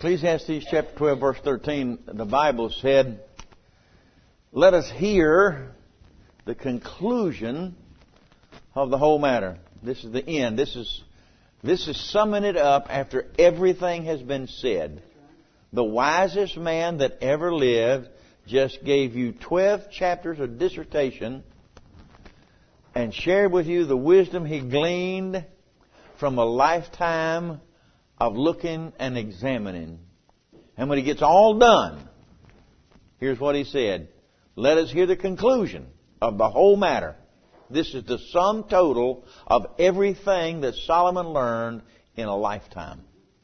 Ecclesiastes chapter 12, verse 13, the Bible said, "Let us hear the conclusion of the whole matter." This is the end. This is summing it up after everything has been said. The wisest man that ever lived just gave you 12 chapters of dissertation and shared with you the wisdom he gleaned from a lifetime of looking and examining. And when he gets all done, here's what he said: "Let us hear the conclusion of the whole matter." This is the sum total of everything that Solomon learned in a lifetime.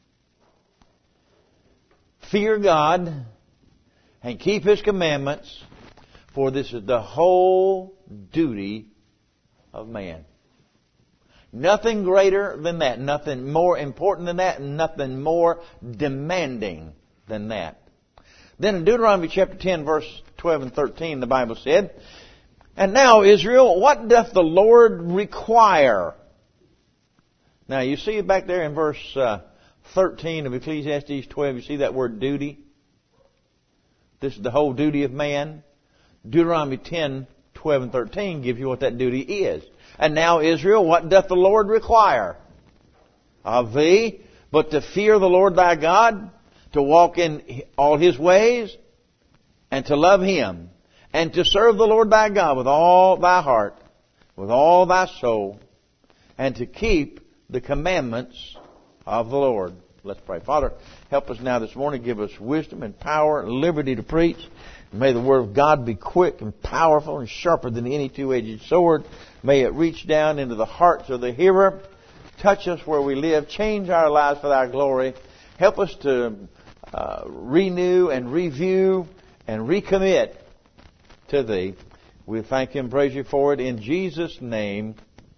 Fear God and keep His commandments, for this is the whole duty of man. Nothing greater than that, nothing more important than that, and nothing more demanding than that. Then in Deuteronomy chapter 10, verse 12 and 13, the Bible said, "And now, Israel, what doth the Lord require?" Now, you see it back there in verse 13 of Ecclesiastes 12, you see that word duty? This is the whole duty of man. Deuteronomy 10, 12 and 13 gives you what that duty is. "And now, Israel, what doth the Lord require of thee, but to fear the Lord thy God, to walk in all His ways, and to love Him, and to serve the Lord thy God with all thy heart, with all thy soul, and to keep the commandments of the Lord." Let's pray. Father, help us now this morning. Give us wisdom and power and liberty to preach. May the Word of God be quick and powerful and sharper than any two-edged sword. May it reach down into the hearts of the hearer. Touch us where we live. Change our lives for thy glory. Help us to renew and review and recommit to Thee. We thank you and praise you for it in Jesus' name.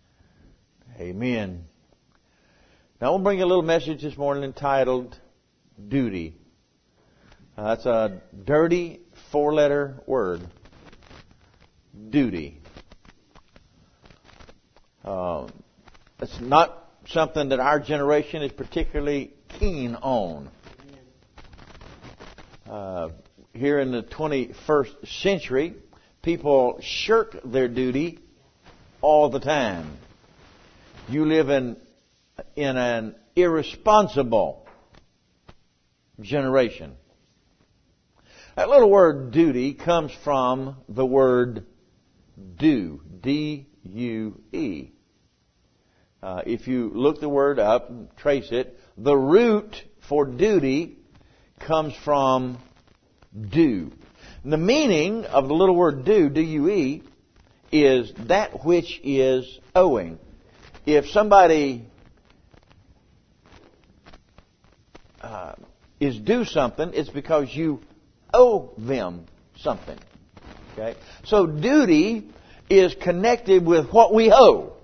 Amen. Now I want to bring you a little message this morning entitled Duty. That's a dirty four-letter word. Duty. It's not something that our generation is particularly keen on. Here in the 21st century, people shirk their duty all the time. You live in an irresponsible generation. That little word duty comes from the word due, D-U-E. If you look the word up and trace it, the root for duty comes from due. The meaning of the little word due, D-U-E, is that which is owing. If somebody is due something, it's because you owe them something. Okay? So duty is connected with what we owe.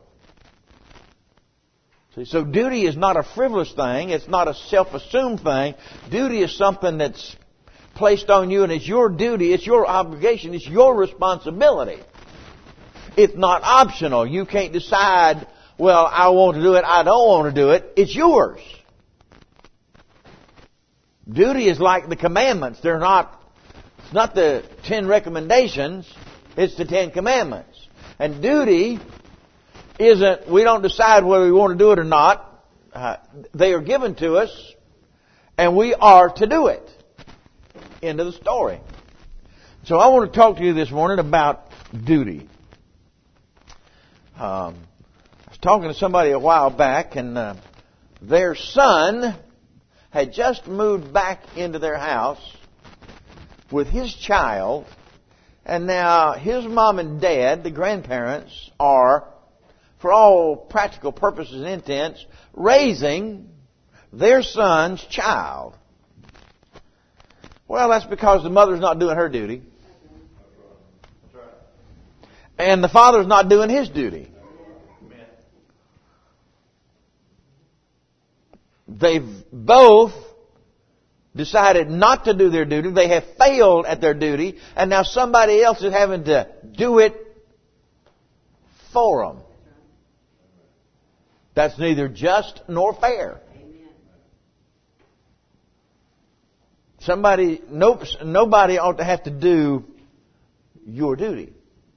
See, so duty is not a frivolous thing. It's not a self-assumed thing. Duty is something that's placed on you, and it's your duty, it's your obligation, it's your responsibility. It's not optional. You can't decide, well, I want to do it, I don't want to do it. It's yours. Duty is like the commandments. It's not the 10 recommendations, it's the 10 commandments. And duty isn't, we don't decide whether we want to do it or not. They are given to us, and we are to do it. End of the story. So I want to talk to you this morning about duty. I was talking to somebody a while back, and their son had just moved back into their house with his child, and now his mom and dad, the grandparents, are, for all practical purposes and intents, raising their son's child. Well, that's because the mother's not doing her duty. And the father's not doing his duty. They've both decided not to do their duty. They have failed at their duty. And now somebody else is having to do it for them. That's neither just nor fair. Nobody ought to have to do your duty.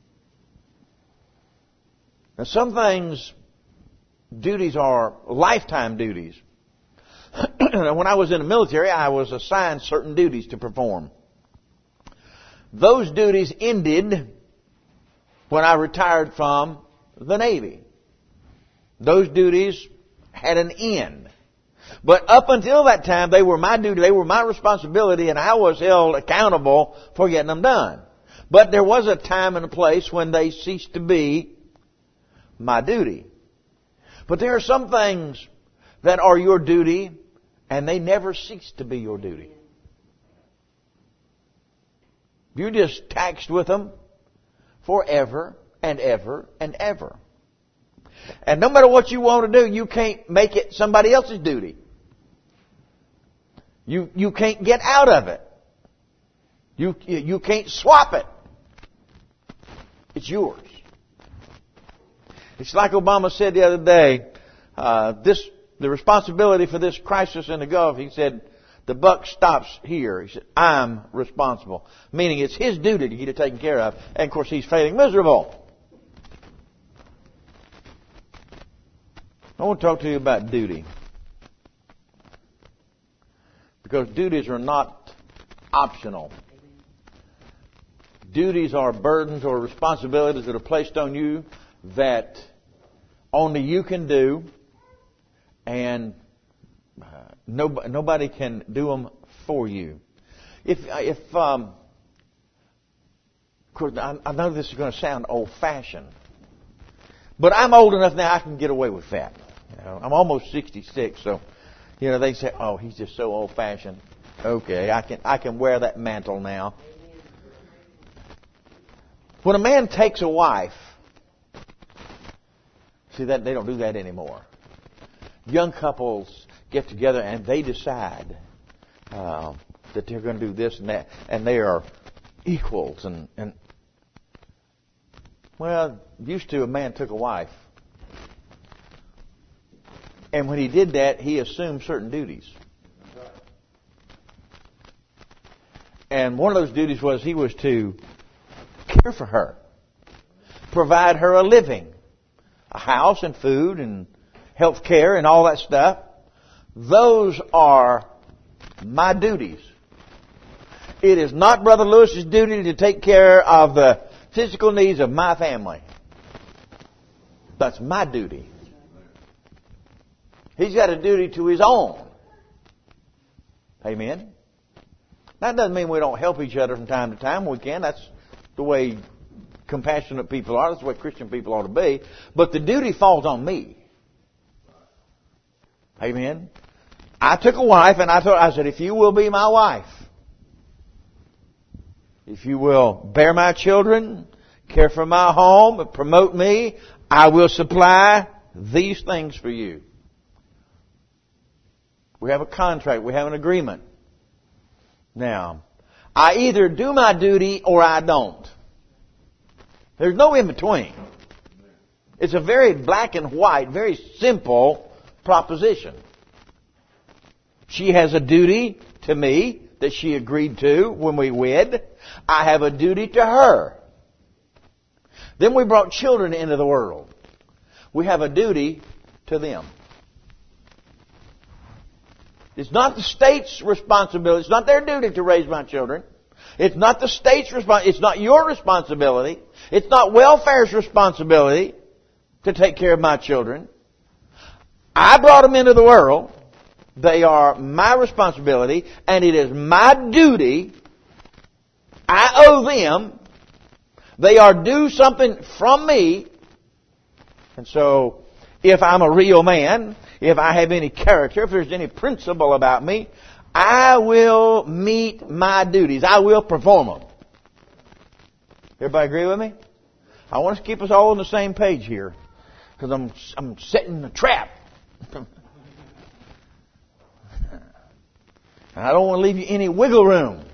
Now, some things, duties are lifetime duties. When I was in the military, I was assigned certain duties to perform. Those duties ended when I retired from the Navy. Those duties had an end. But up until that time, they were my duty, they were my responsibility, and I was held accountable for getting them done. But there was a time and a place when they ceased to be my duty. But there are some things that are your duty, and they never cease to be your duty. You're just taxed with them forever and ever and ever. And no matter what you want to do, you can't make it somebody else's duty. You can't get out of it. You can't swap it. It's yours. It's like Obama said the other day, the responsibility for this crisis in the Gulf, he said, the buck stops here. He said, I'm responsible. Meaning it's his duty to get it taken care of. And of course he's failing miserable. I want to talk to you about duty. Because duties are not optional. Duties are burdens or responsibilities that are placed on you that only you can do, and nobody can do them for you. Of course, I know this is going to sound old-fashioned, but I'm old enough now I can get away with that. You know, I'm almost 66, so they say, "Oh, he's just so old-fashioned." Okay, I can wear that mantle now. When a man takes a wife, see that they don't do that anymore. Young couples get together and they decide that they're going to do this and that, and they are equals. And well, used to a man took a wife, and when he did that, he assumed certain duties. And one of those duties was he was to care for her, provide her a living, a house and food and health care and all that stuff. Those are my duties. It is not Brother Lewis's duty to take care of the physical needs of my family. That's my duty. He's got a duty to his own. Amen? That doesn't mean we don't help each other from time to time. We can. That's the way compassionate people are. That's the way Christian people ought to be. But the duty falls on me. Amen? I took a wife and I said, if you will be my wife, if you will bear my children, care for my home, promote me, I will supply these things for you. We have a contract. We have an agreement. Now, I either do my duty or I don't. There's no in between. It's a very black and white, very simple proposition. She has a duty to me that she agreed to when we wed. I have a duty to her. Then we brought children into the world. We have a duty to them. It's not the state's responsibility. It's not their duty to raise my children. It's not the state's responsibility. It's not your responsibility. It's not welfare's responsibility to take care of my children. I brought them into the world. They are my responsibility, and it is my duty. I owe them. They are due something from me. And so, if I'm a real man, if I have any character, if there's any principle about me, I will meet my duties. I will perform them. Everybody agree with me? I want to keep us all on the same page here, because I'm setting a trap. I don't want to leave you any wiggle room.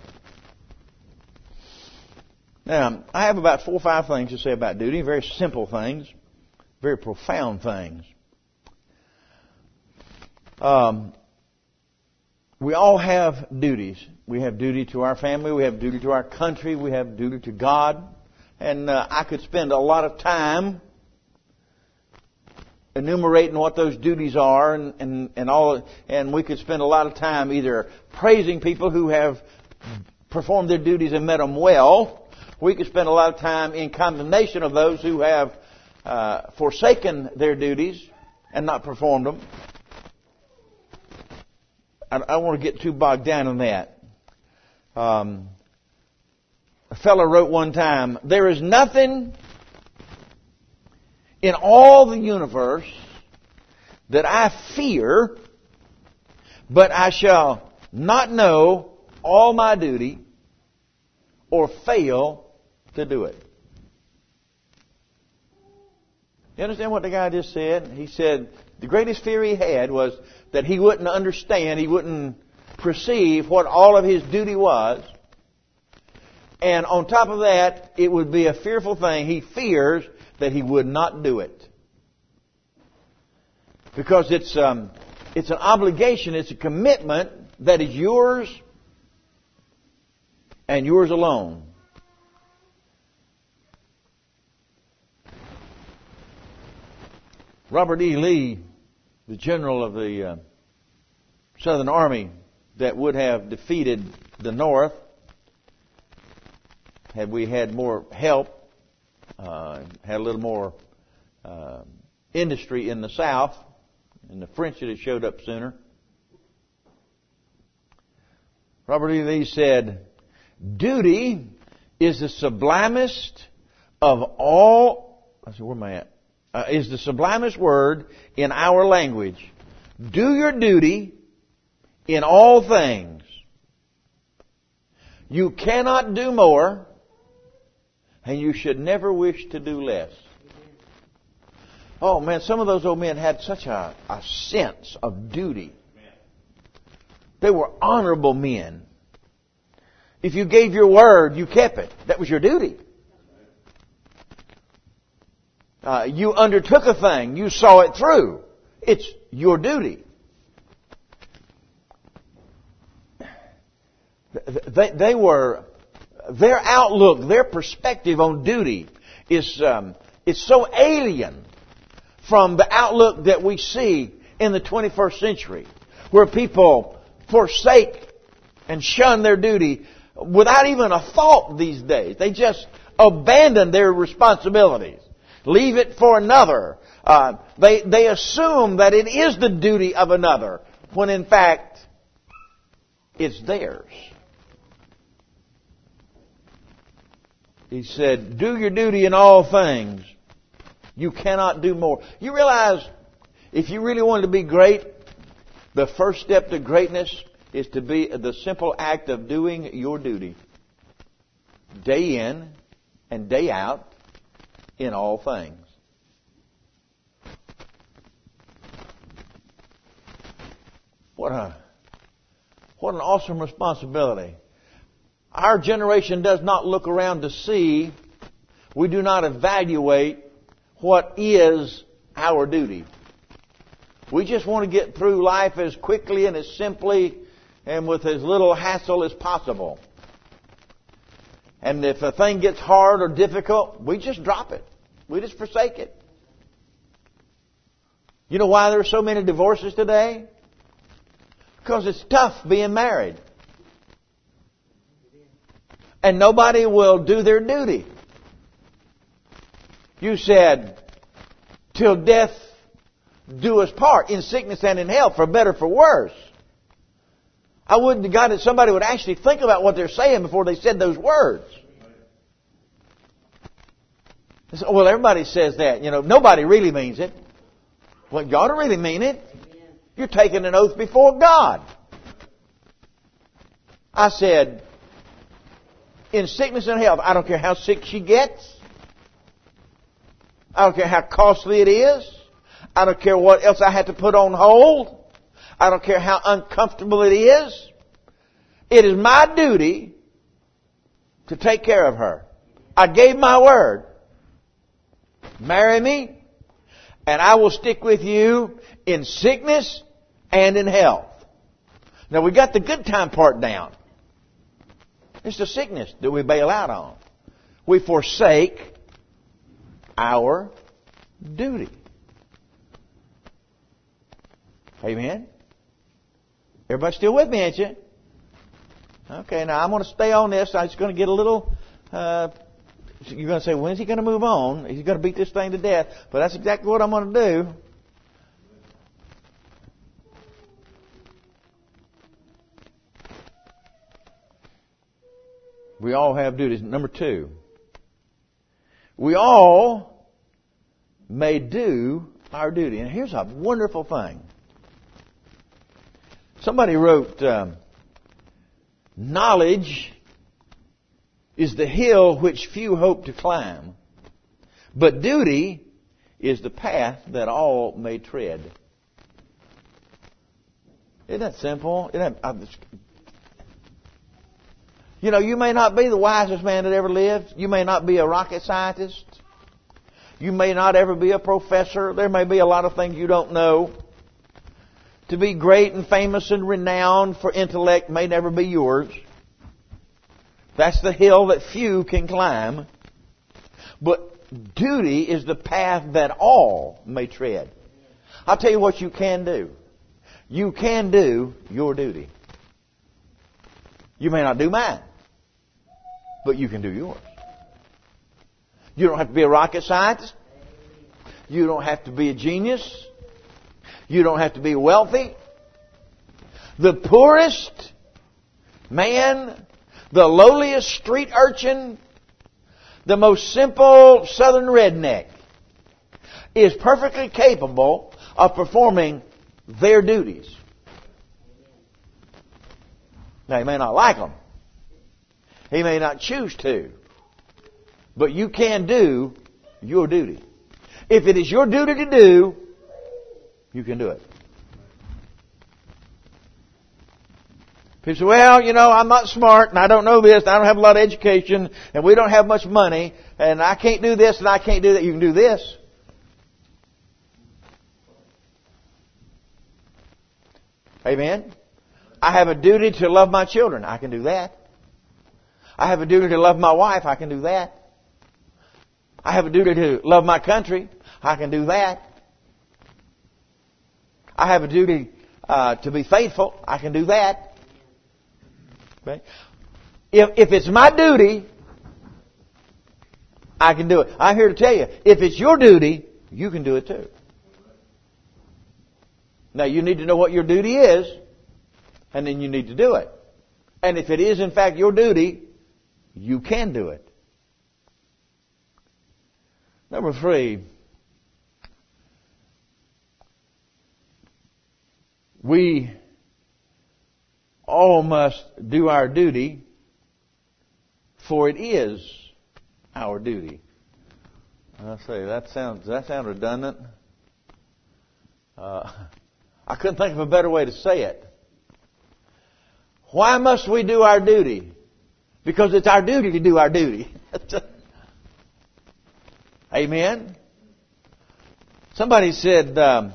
Now, I have about 4 or 5 things to say about duty. Very simple things. Very profound things. We all have duties. We have duty to our family. We have duty to our country. We have duty to God. And I could spend a lot of time enumerating what those duties are, and we could spend a lot of time either praising people who have performed their duties and met them well. We could spend a lot of time in condemnation of those who have forsaken their duties and not performed them. I don't want to get too bogged down in that. A fellow wrote one time, "There is nothing in all the universe that I fear, but I shall not know all my duty or fail to do it." You understand what the guy just said? He said the greatest fear he had was that he wouldn't understand, he wouldn't perceive what all of his duty was. And on top of that, it would be a fearful thing. He fears that he would not do it. Because it's an obligation, it's a commitment that is yours and yours alone. Robert E. Lee, the general of the Southern Army that would have defeated the North had we had more help, had a little more industry in the South, and the French would have showed up sooner. Robert E. Lee said, "Duty is the sublimest of all..." I said, where am I at? Is the sublimest word in our language. Do your duty in all things. You cannot do more, and you should never wish to do less. Oh man, some of those old men had such a sense of duty. They were honorable men. If you gave your word, you kept it. That was your duty. You undertook a thing. You saw it through. It's your duty. Their outlook, their perspective on duty is so alien from the outlook that we see in the 21st century, where people forsake and shun their duty without even a thought these days. They just abandon their responsibilities. Leave it for another. They assume that it is the duty of another, when in fact it's theirs. He said, "Do your duty in all things. You cannot do more." You realize, if you really wanted to be great, the first step to greatness is to be the simple act of doing your duty. Day in and day out in all things. What an awesome responsibility. Our generation does not look around to see. We do not evaluate what is our duty. We just want to get through life as quickly and as simply and with as little hassle as possible. And if a thing gets hard or difficult, we just drop it. We just forsake it. You know why there are so many divorces today? Because it's tough being married. And nobody will do their duty. You said, "Till death do us part, in sickness and in health, for better, for worse." I wouldn't to God that somebody would actually think about what they're saying before they said those words. Well, everybody says that. You know, nobody really means it. Well, you ought to really mean it. You're taking an oath before God. I said, in sickness and health, I don't care how sick she gets. I don't care how costly it is. I don't care what else I had to put on hold. I don't care how uncomfortable it is. It is my duty to take care of her. I gave my word. Marry me, and I will stick with you in sickness and in health. Now we got the good time part down. It's the sickness that we bail out on. We forsake our duty. Amen? Everybody still with me, ain't you? Okay, now I'm going to stay on this. I'm just going to get a little... you're going to say, when's he going to move on? He's going to beat this thing to death. But that's exactly what I'm going to do. We all have duties. Number 2. We all may do our duty. And here's a wonderful thing. Somebody wrote, knowledge is the hill which few hope to climb, but duty is the path that all may tread. Isn't that simple? You know, you may not be the wisest man that ever lived. You may not be a rocket scientist. You may not ever be a professor. There may be a lot of things you don't know. To be great and famous and renowned for intellect may never be yours. That's the hill that few can climb. But duty is the path that all may tread. I'll tell you what you can do. You can do your duty. You may not do mine, but you can do yours. You don't have to be a rocket scientist. You don't have to be a genius. You don't have to be wealthy. The poorest man, the lowliest street urchin, the most simple southern redneck is perfectly capable of performing their duties. Now, he may not like them. He may not choose to. But you can do your duty. If it is your duty to do, you can do it. People say, well, you know, I'm not smart and I don't know this and I don't have a lot of education and we don't have much money and I can't do this and I can't do that. You can do this. Amen? I have a duty to love my children. I can do that. I have a duty to love my wife. I can do that. I have a duty to love my country. I can do that. I have a duty to be faithful. I can do that. Okay? If it's my duty, I can do it. I'm here to tell you, if it's your duty, you can do it too. Now you need to know what your duty is, and then you need to do it. And if it is in fact your duty, you can do it. Number 3, we all must do our duty, for it is our duty. I say does that sound redundant? I couldn't think of a better way to say it. Why must we do our duty? Because it's our duty to do our duty. Amen? Somebody said, I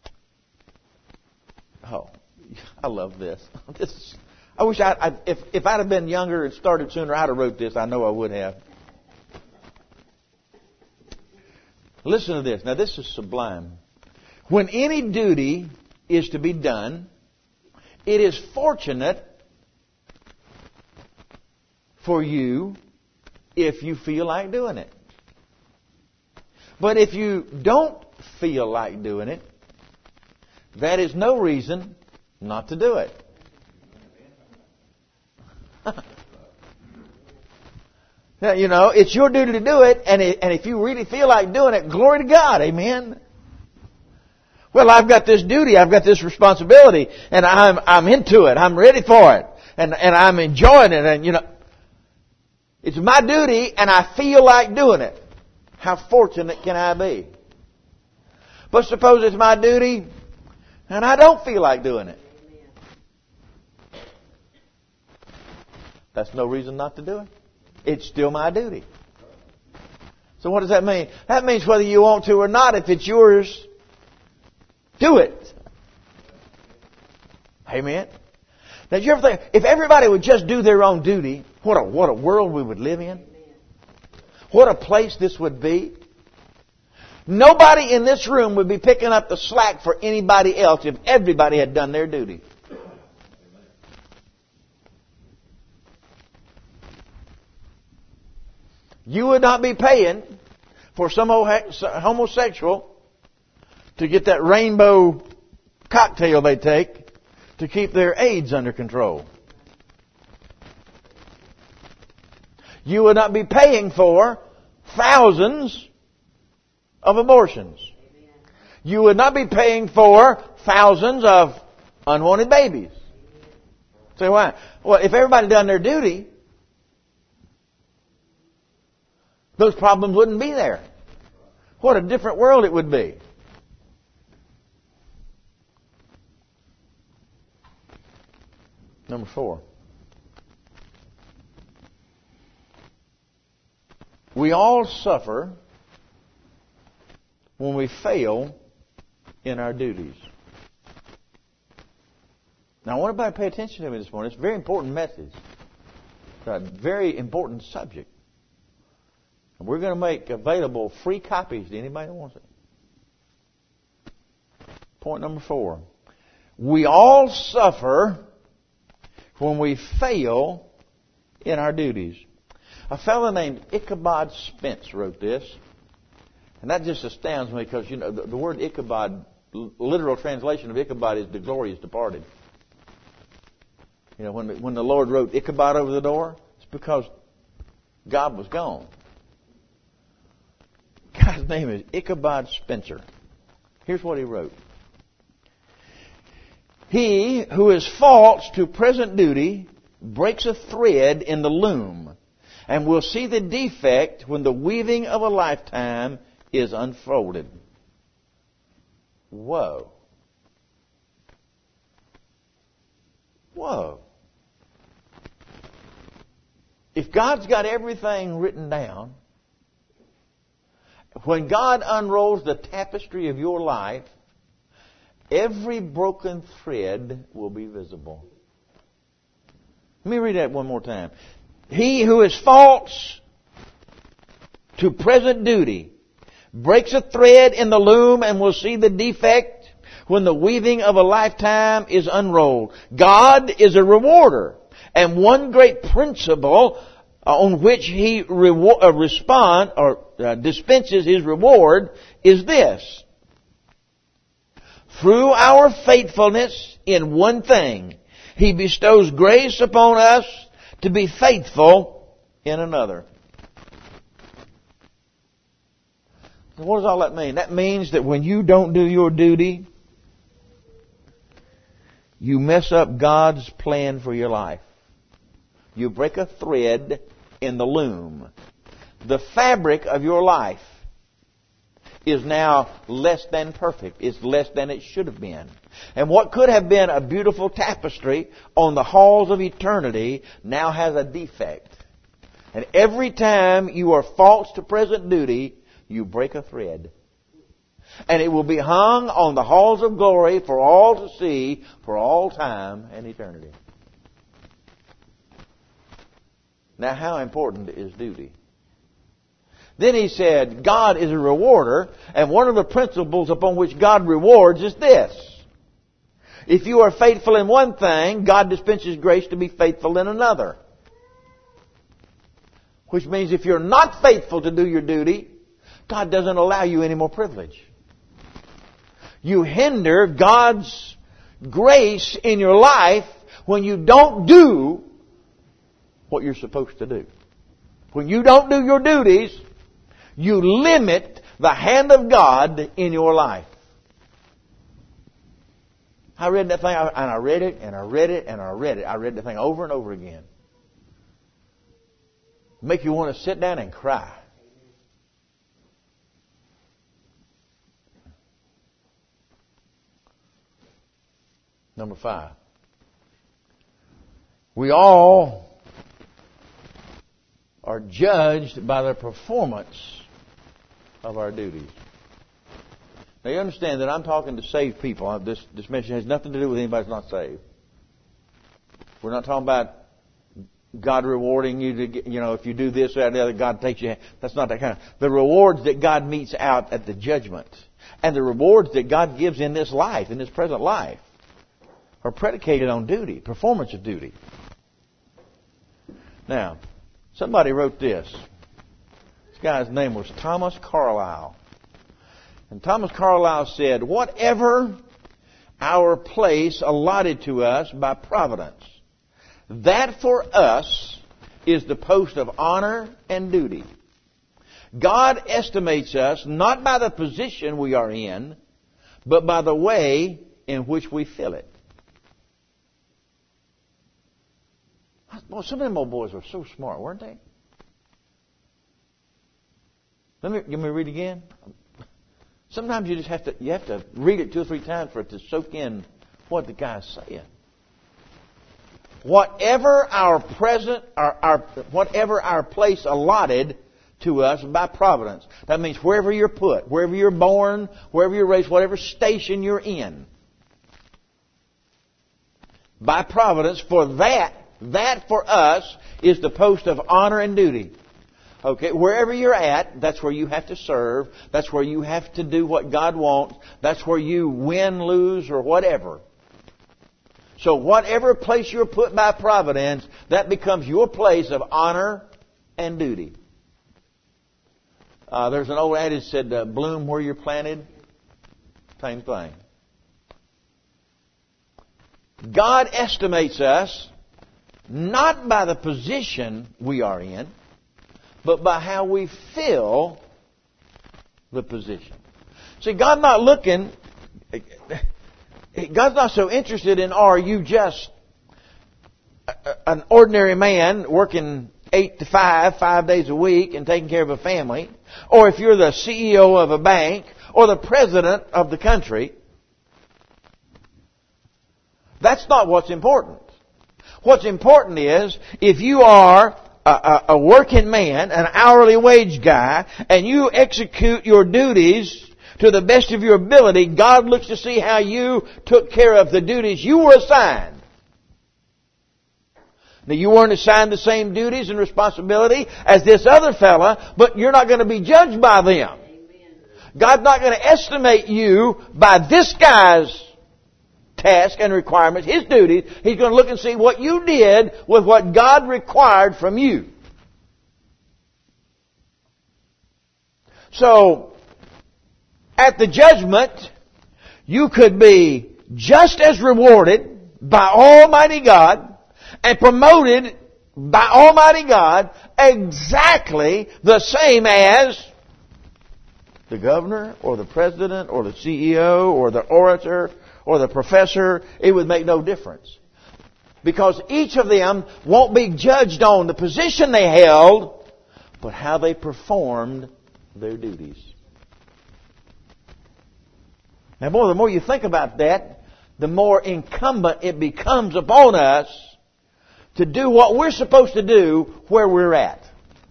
love this. I wish if I'd have been younger and started sooner, I'd have wrote this. I know I would have. Listen to this. Now this is sublime. When any duty is to be done, it is fortunate for you if you feel like doing it. But if you don't feel like doing it, that is no reason not to do it. Now, you know, it's your duty to do it, and if you really feel like doing it, glory to God, amen. Well, I've got this duty, I've got this responsibility, and I'm into it, I'm ready for it, and I'm enjoying it, and you know, it's my duty, and I feel like doing it. How fortunate can I be? But suppose it's my duty, and I don't feel like doing it. That's no reason not to do it. It's still my duty. So what does that mean? That means whether you want to or not, if it's yours, do it. Amen. Now, did you ever think, if everybody would just do their own duty, what a world we would live in? What a place this would be. Nobody in this room would be picking up the slack for anybody else if everybody had done their duty. You would not be paying for some homosexual to get that rainbow cocktail they take to keep their AIDS under control. You would not be paying for thousands of abortions. You would not be paying for thousands of unwanted babies. Say why? Well, if everybody done their duty, those problems wouldn't be there. What a different world it would be. Number 4. We all suffer when we fail in our duties. Now, I want everybody to pay attention to me this morning. It's a very important message. It's a very important subject. And we're going to make available free copies to anybody who wants it. Point number 4. We all suffer when we fail in our duties. A fellow named Ichabod Spence wrote this. And that just astounds me because, you know, the word Ichabod, literal translation of Ichabod is the glorious departed. You know, when the Lord wrote Ichabod over the door, it's because God was gone. God's name is Ichabod Spencer. Here's what he wrote. He who is false to present duty breaks a thread in the loom and will see the defect when the weaving of a lifetime is unfolded. Whoa. Whoa. If God's got everything written down, when God unrolls the tapestry of your life, every broken thread will be visible. Let me read that one more time. He who is false to present duty breaks a thread in the loom and will see the defect when the weaving of a lifetime is unrolled. God is a rewarder, and one great principle on which He dispenses His reward is this: through our faithfulness in one thing, He bestows grace upon us to be faithful in another. So what does all that mean? That means that when you don't do your duty, you mess up God's plan for your life. You break a thread in the loom. The fabric of your life is now less than perfect. It's less than it should have been. And what could have been a beautiful tapestry on the halls of eternity now has a defect. And every time you are false to present duty, you break a thread. And it will be hung on the halls of glory for all to see for all time and eternity. Now, how important is duty? Then he said, God is a rewarder, and one of the principles upon which God rewards is this: if you are faithful in one thing, God dispenses grace to be faithful in another. Which means if you're not faithful to do your duty, God doesn't allow you any more privilege. You hinder God's grace in your life when you don't do what you're supposed to do. When you don't do your duties, you limit the hand of God in your life. I read that thing, and I read it, and I read it, and I read it. I read the thing over and over again. Make you want to sit down and cry. Number 5. We all are judged by the performance of our duties. Now you understand that I'm talking to saved people. This message has nothing to do with anybody who's not saved. We're not talking about God rewarding you to get, if you do this, that, and the other, God takes you. That's not that kind of. The rewards that God meets out at the judgment, and the rewards that God gives in this life, in this present life, are predicated on duty, performance of duty. Now, somebody wrote this. This guy's name was Thomas Carlyle. And Thomas Carlyle said, "Whatever our place allotted to us by providence, that for us is the post of honor and duty. God estimates us not by the position we are in, but by the way in which we fill it." Well, some of them old boys were so smart, weren't they? Let me read again. Sometimes you just have to read it 2 or 3 times for it to soak in what the guy's saying. Whatever our place allotted to us by providence. That means wherever you're put, wherever you're born, wherever you're raised, whatever station you're in. By providence, for that for us is the post of honor and duty. Okay, wherever you're at, that's where you have to serve. That's where you have to do what God wants. That's where you win, lose, or whatever. So whatever place you're put by providence, that becomes your place of honor and duty. There's an old adage that said, bloom where you're planted. Same thing. God estimates us not by the position we are in, but by how we fill the position. See, God's not so interested in, are you just an ordinary man working 8 to 5 days a week and taking care of a family, or if you're the CEO of a bank or the president of the country. That's not what's important. What's important is if you are a working man, an hourly wage guy, and you execute your duties to the best of your ability, God looks to see how you took care of the duties you were assigned. Now, you weren't assigned the same duties and responsibility as this other fella, but you're not going to be judged by them. God's not going to estimate you by this guy's task and requirements, his duties. He's going to look and see what you did with what God required from you. So, at the judgment, you could be just as rewarded by Almighty God and promoted by Almighty God exactly the same as the governor or the president or the CEO or the orator or the professor. It would make no difference. Because each of them won't be judged on the position they held, but how they performed their duties. Now, the more you think about that, the more incumbent it becomes upon us to do what we're supposed to do where we're at.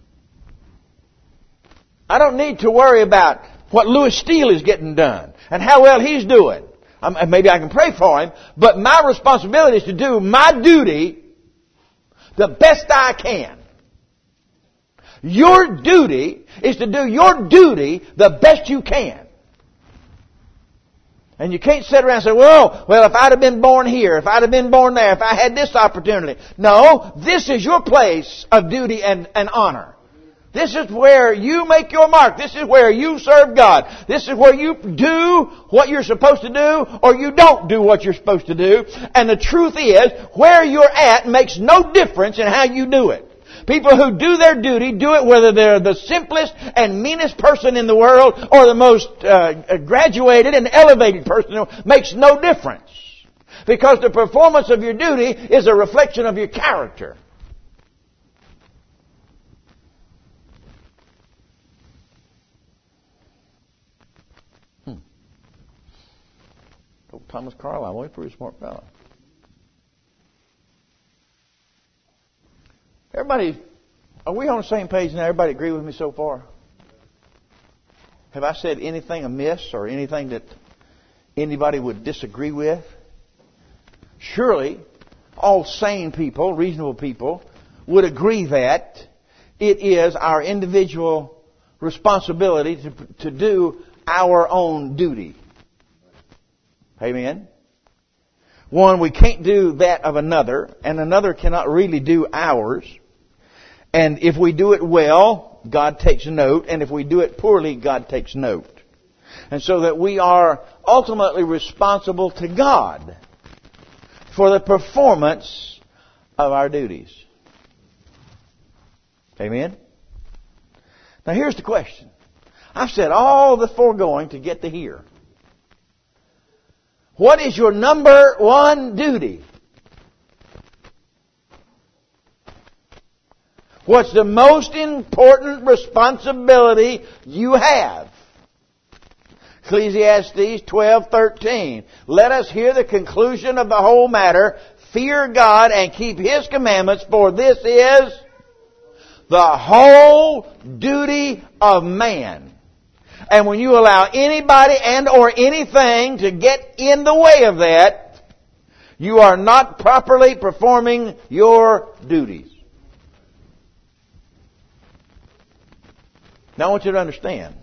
I don't need to worry about what Louis Steele is getting done and how well he's doing. Maybe I can pray for him, but my responsibility is to do my duty the best I can. Your duty is to do your duty the best you can. And you can't sit around and say, well, if I'd have been born here, if I'd have been born there, if I had this opportunity. No, this is your place of duty and honor. This is where you make your mark. This is where you serve God. This is where you do what you're supposed to do or you don't do what you're supposed to do. And the truth is, where you're at makes no difference in how you do it. People who do their duty do it whether they're the simplest and meanest person in the world or the most graduated and elevated person. Makes no difference. Because the performance of your duty is a reflection of your character. Thomas Carlyle, well, he's a pretty smart fellow. Everybody, are we on the same page now? Everybody agree with me so far? Have I said anything amiss or anything that anybody would disagree with? Surely, all sane people, reasonable people, would agree that it is our individual responsibility to do our own duty. Amen? One, we can't do that of another, and another cannot really do ours. And if we do it well, God takes note, and if we do it poorly, God takes note. And so that we are ultimately responsible to God for the performance of our duties. Amen? Now here's the question. I've said all the foregoing to get to here. What is your number one duty? What's the most important responsibility you have? Ecclesiastes 12:13. Let us hear the conclusion of the whole matter. Fear God and keep His commandments, for this is the whole duty of man. And when you allow anybody and or anything to get in the way of that, you are not properly performing your duties. Now I want you to understand.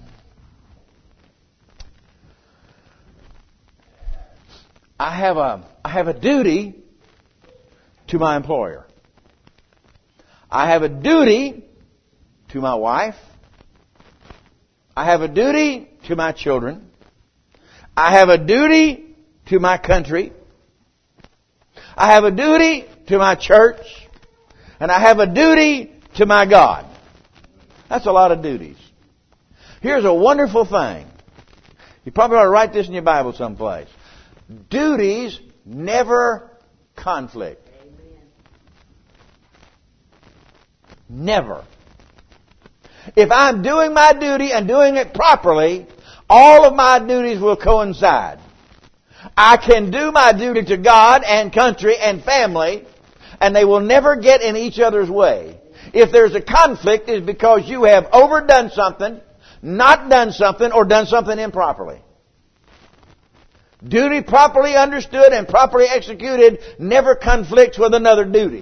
I have a duty to my employer. I have a duty to my wife. I have a duty to my children. I have a duty to my country. I have a duty to my church. And I have a duty to my God. That's a lot of duties. Here's a wonderful thing. You probably ought to write this in your Bible someplace. Duties never conflict. Never. If I'm doing my duty and doing it properly, all of my duties will coincide. I can do my duty to God and country and family, and they will never get in each other's way. If there's a conflict, it's because you have overdone something, not done something, or done something improperly. Duty properly understood and properly executed never conflicts with another duty.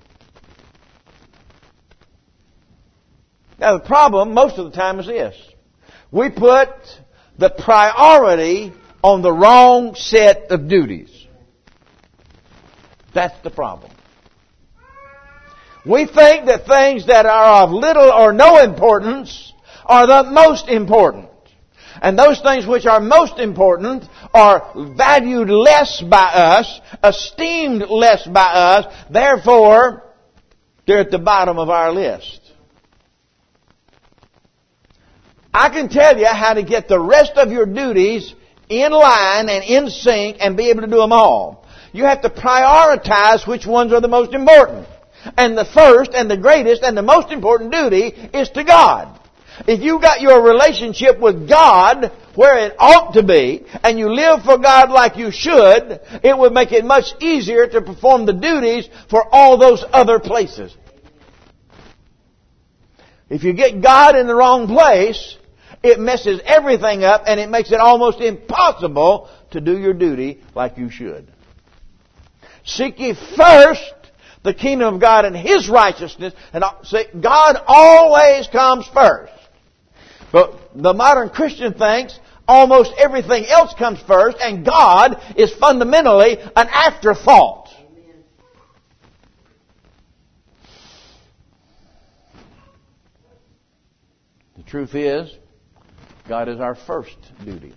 Now the problem most of the time is this. We put the priority on the wrong set of duties. That's the problem. We think that things that are of little or no importance are the most important. And those things which are most important are valued less by us, esteemed less by us, therefore they're at the bottom of our list. I can tell you how to get the rest of your duties in line and in sync and be able to do them all. You have to prioritize which ones are the most important. And the first and the greatest and the most important duty is to God. If you got your relationship with God where it ought to be, and you live for God like you should, it would make it much easier to perform the duties for all those other places. If you get God in the wrong place, it messes everything up and it makes it almost impossible to do your duty like you should. Seek ye first the kingdom of God and His righteousness, and God always comes first. But the modern Christian thinks almost everything else comes first, and God is fundamentally an afterthought. Amen. The truth is, God is our first duty.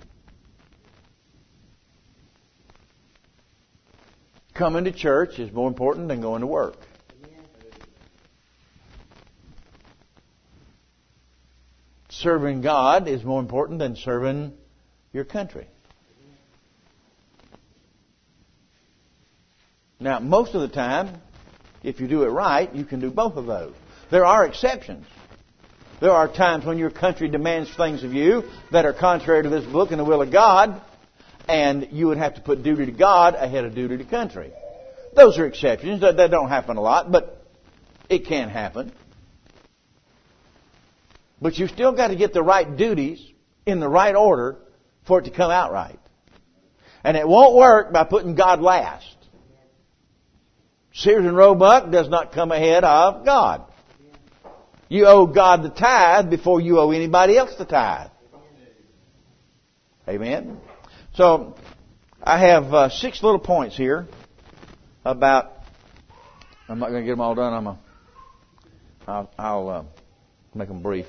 Coming to church is more important than going to work. Serving God is more important than serving your country. Now, most of the time, if you do it right, you can do both of those. There are exceptions. There are times when your country demands things of you that are contrary to this book and the will of God, and you would have to put duty to God ahead of duty to country. Those are exceptions. That don't happen a lot, but it can happen. But you've still got to get the right duties in the right order for it to come out right. And it won't work by putting God last. Sears and Roebuck does not come ahead of God. You owe God the tithe before you owe anybody else the tithe. Amen. So, I have 6 little points here about. I'm not going to get them all done. I'll make them brief.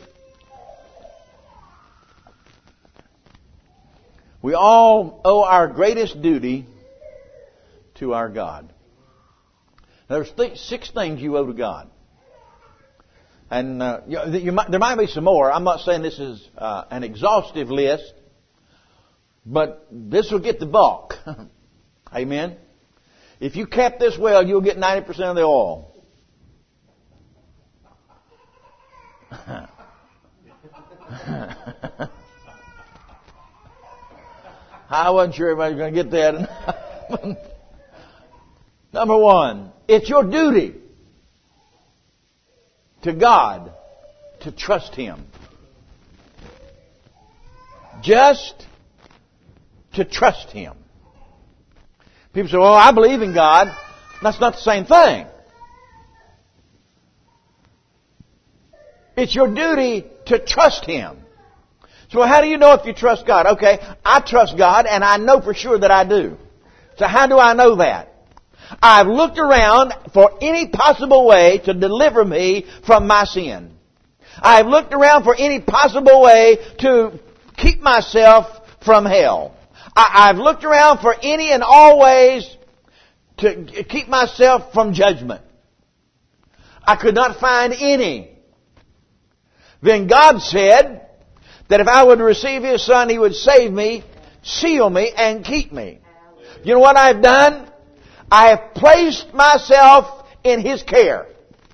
We all owe our greatest duty to our God. There's 6 things you owe to God. And there might be some more. I'm not saying this is an exhaustive list, but this will get the bulk. Amen. If you kept this well, you'll get 90% of the oil. I wasn't sure everybody was going to get that. Number 1, it's your duty to God to trust Him. Just to trust Him. People say, well, I believe in God. That's not the same thing. It's your duty to trust Him. So how do you know if you trust God? Okay, I trust God and I know for sure that I do. So how do I know that? I've looked around for any possible way to deliver me from my sin. I've looked around for any possible way to keep myself from hell. I've looked around for any and all ways to keep myself from judgment. I could not find any. Then God said that if I would receive His Son, He would save me, seal me, and keep me. You know what I've done? I have placed myself in His care.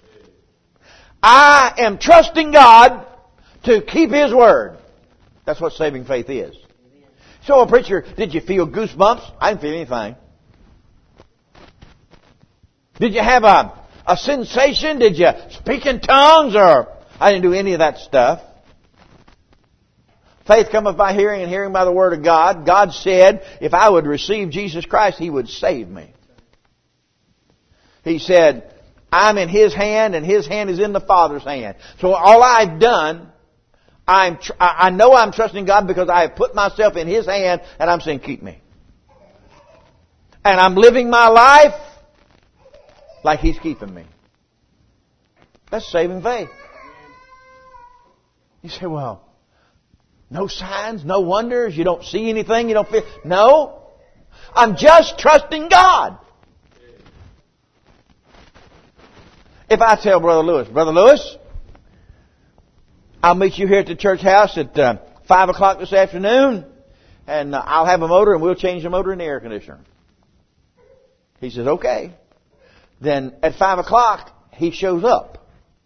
I am trusting God to keep His Word. That's what saving faith is. So, a preacher, did you feel goosebumps? I didn't feel anything. Did you have a sensation? Did you speak in tongues? Or I didn't do any of that stuff. Faith cometh by hearing, and hearing by the Word of God. God said, if I would receive Jesus Christ, He would save me. He said, I'm in His hand, and His hand is in the Father's hand. So all I've done, I know I'm trusting God because I have put myself in His hand, and I'm saying, keep me. And I'm living my life like He's keeping me. That's saving faith. You say, well, no signs, no wonders, you don't see anything, you don't feel... No. I'm just trusting God. If I tell Brother Lewis, I'll meet you here at the church house at 5 o'clock this afternoon, and I'll have a motor and we'll change the motor in the air conditioner. He says, okay. Then at 5 o'clock, he shows up.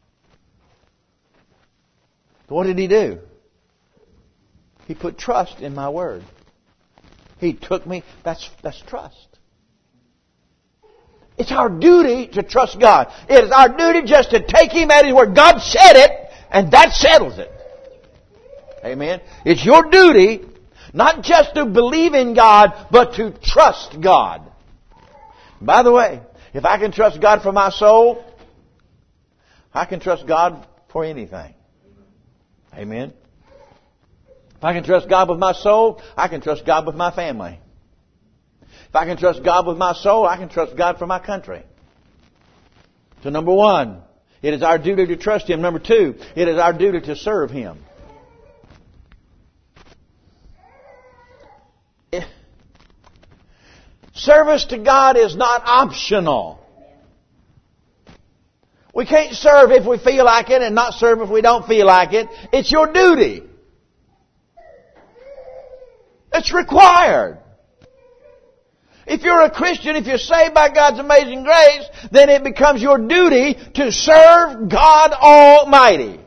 What did he do? He put trust in my word. He took me. That's trust. It's our duty to trust God. It is our duty just to take Him at His word. God said it, and that settles it. Amen. It's your duty not just to believe in God, but to trust God. By the way, if I can trust God for my soul, I can trust God for anything. Amen. If I can trust God with my soul, I can trust God with my family. If I can trust God with my soul, I can trust God for my country. So number 1, it is our duty to trust Him. Number 2, it is our duty to serve Him. Service to God is not optional. We can't serve if we feel like it and not serve if we don't feel like it. It's your duty. It's required. If you're a Christian, if you're saved by God's amazing grace, then it becomes your duty to serve God Almighty.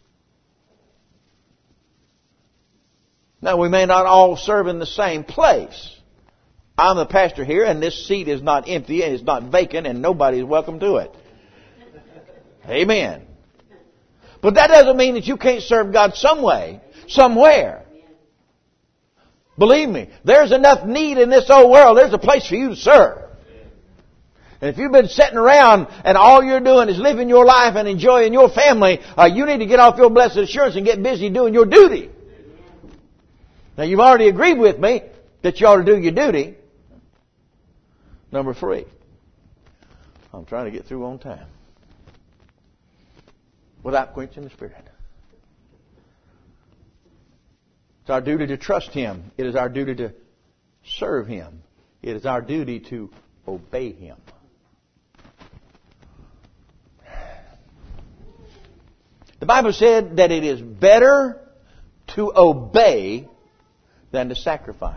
Now, we may not all serve in the same place. I'm the pastor here, and this seat is not empty, and it's not vacant, and nobody's welcome to it. Amen. But that doesn't mean that you can't serve God some way, somewhere. Believe me, there's enough need in this old world. There's a place for you to serve. And if you've been sitting around and all you're doing is living your life and enjoying your family, you need to get off your blessed assurance and get busy doing your duty. Now, you've already agreed with me that you ought to do your duty. Number 3. I'm trying to get through on time. Without quenching the Spirit. It's our duty to trust Him. It is our duty to serve Him. It is our duty to obey Him. The Bible said that it is better to obey than to sacrifice.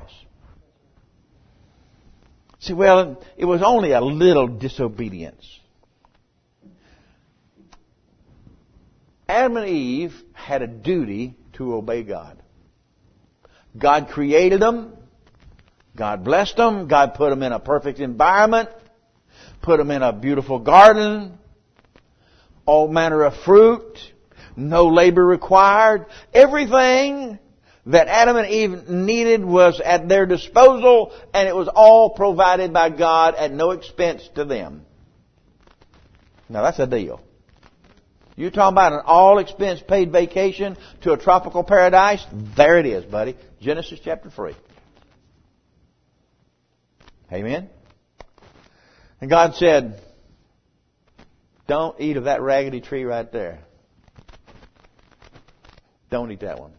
See, well, it was only a little disobedience. Adam and Eve had a duty to obey God. God created them. God blessed them. God put them in a perfect environment. Put them in a beautiful garden. All manner of fruit. No labor required. Everything that Adam and Eve needed was at their disposal, and it was all provided by God at no expense to them. Now that's a deal. You're talking about an all-expense paid vacation to a tropical paradise? There it is, buddy. Genesis chapter 3. Amen? And God said, don't eat of that raggedy tree right there. Don't eat that one.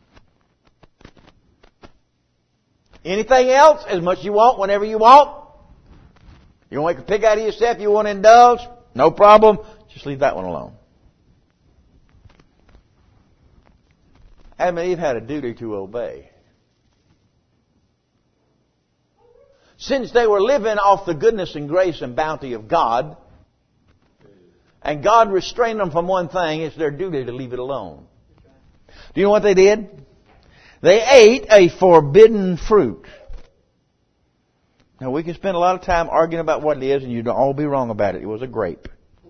Anything else, as much as you want, whenever you want. You want to make a pig out of yourself, you want to indulge, no problem. Just leave that one alone. Adam and Eve had a duty to obey. Since they were living off the goodness and grace and bounty of God, and God restrained them from one thing, it's their duty to leave it alone. Do you know what they did? They ate a forbidden fruit. Now, we can spend a lot of time arguing about what it is, and you'd all be wrong about it. It was a grape.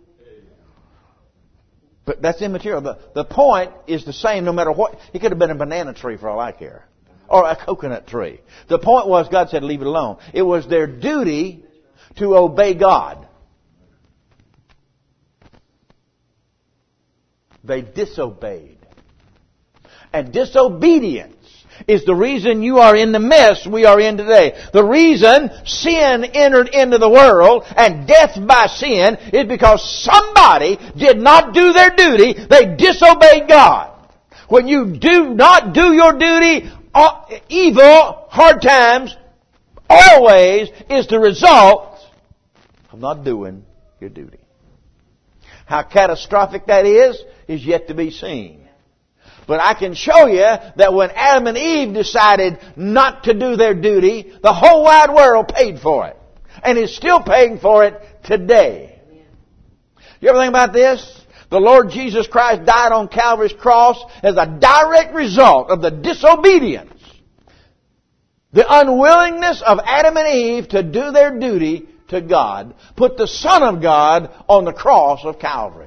But that's immaterial. The point is the same no matter what. It could have been a banana tree for all I care. Or a coconut tree. The point was God said leave it alone. It was their duty to obey God. They disobeyed. And disobedience is the reason you are in the mess we are in today. The reason sin entered into the world and death by sin is because somebody did not do their duty. They disobeyed God. When you do not do your duty, evil, hard times, always is the result of not doing your duty. How catastrophic that is yet to be seen. But I can show you that when Adam and Eve decided not to do their duty, the whole wide world paid for it. And is still paying for it today. You ever think about this? The Lord Jesus Christ died on Calvary's cross as a direct result of the disobedience, the unwillingness of Adam and Eve to do their duty to God, put the Son of God on the cross of Calvary.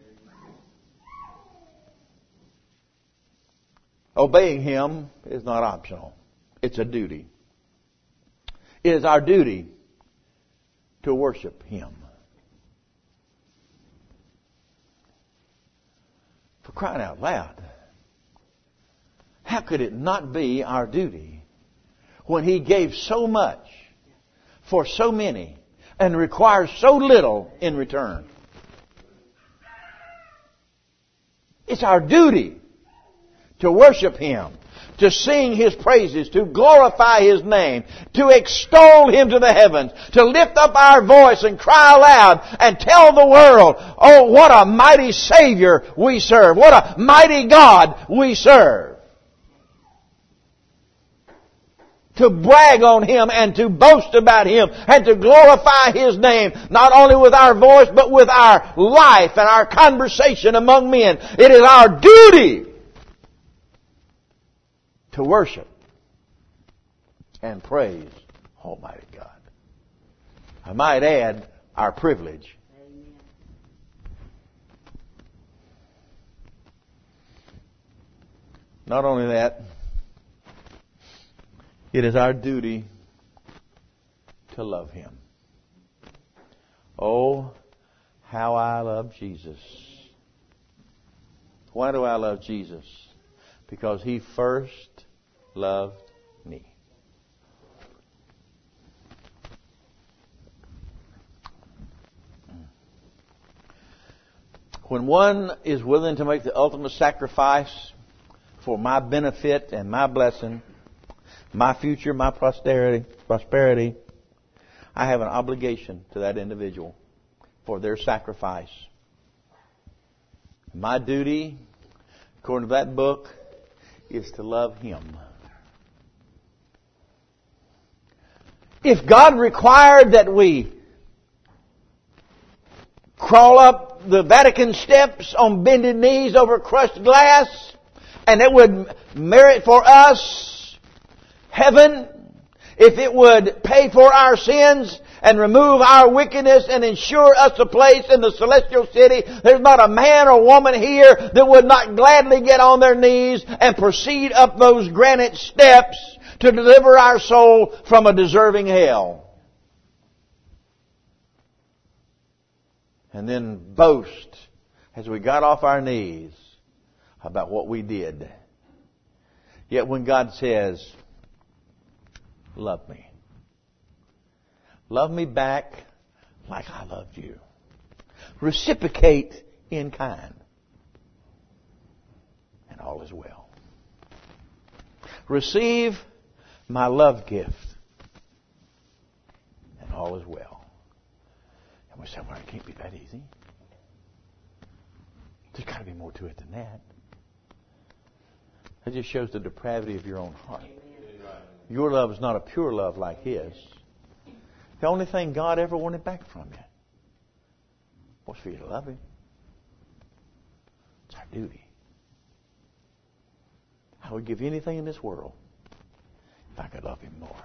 Obeying Him is not optional. It's a duty. It is our duty to worship Him. For crying out loud, how could it not be our duty when He gave so much for so many and requires so little in return? It's our duty to worship Him, to sing His praises, to glorify His name, to extol Him to the heavens, to lift up our voice and cry aloud and tell the world, oh, what a mighty Savior we serve. What a mighty God we serve. To brag on Him and to boast about Him and to glorify His name, not only with our voice but with our life and our conversation among men. It is our duty to worship and praise Almighty God. I might add, our privilege. Amen. Not only that, it is our duty to love Him. Oh, how I love Jesus. Why do I love Jesus? Because He first loved me. When one is willing to make the ultimate sacrifice for my benefit and my blessing, my future, my prosperity, I have an obligation to that individual for their sacrifice. My duty, according to that book, is to love Him. If God required that we crawl up the Vatican steps on bended knees over crushed glass, and it would merit for us heaven, if it would pay for our sins and remove our wickedness and ensure us a place in the celestial city, there's not a man or woman here that would not gladly get on their knees and proceed up those granite steps to deliver our soul from a deserving hell. And then boast as we got off our knees about what we did. Yet when God says, love me. Love me back like I loved you. Reciprocate in kind. And all is well. Receive my love gift. And all is well. And we say, well, it can't be that easy. There's got to be more to it than that. That just shows the depravity of your own heart. Your love is not a pure love like His. The only thing God ever wanted back from you was for you to love Him. It's our duty. I would give anything in this world if I could love Him more.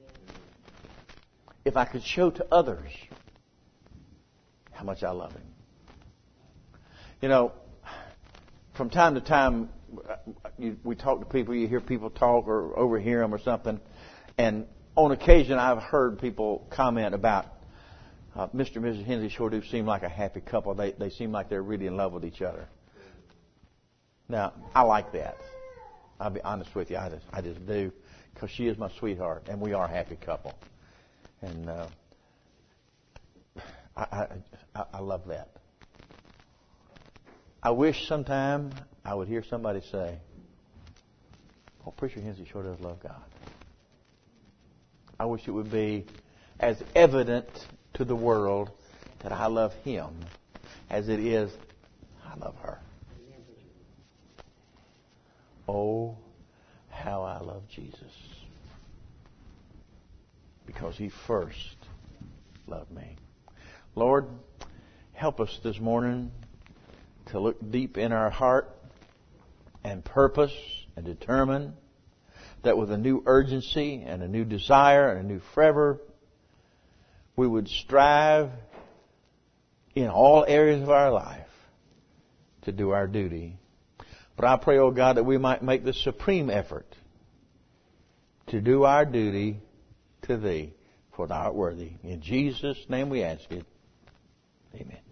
If I could show to others how much I love Him. You know, from time to time, we talk to people, you hear people talk or overhear them or something, and on occasion I've heard people comment about Mr. and Mrs. Hensley sure do seem like a happy couple. They seem like they're really in love with each other. Now, I like that. I'll be honest with you, I just do, because she is my sweetheart, and we are a happy couple. And I love that. I wish sometime I would hear somebody say, "Oh, Preacher Hensley sure does love God." I wish it would be as evident to the world that I love Him as it is I love her. Oh, how I love Jesus. Because He first loved me. Lord, help us this morning to look deep in our heart and purpose and determine that with a new urgency and a new desire and a new fervor, we would strive in all areas of our life to do our duty. But I pray, oh God, that we might make the supreme effort to do our duty to Thee, for Thou art worthy. In Jesus' name we ask it. Amen.